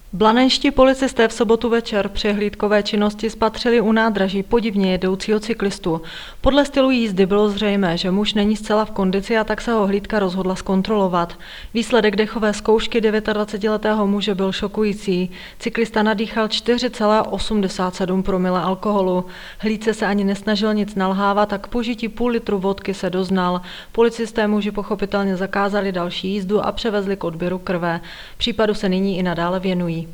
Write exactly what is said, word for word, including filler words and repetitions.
Blanenští policisté v sobotu večer při hlídkové činnosti spatřili u nádraží podivně jedoucího cyklistu. Podle stylu jízdy bylo zřejmé, že muž není zcela v kondici, a tak se ho hlídka rozhodla zkontrolovat. Výsledek dechové zkoušky dvacetidevětiletého muže byl šokující. Cyklista nadýchal čtyři celá osmdesát sedm promile alkoholu. Hlídce se ani nesnažil nic nalhávat a k požití půl litru vodky se doznal. Policisté muži pochopitelně zakázali další jízdu a převezli k odběru krve. Případu se nyní i nadále věnují.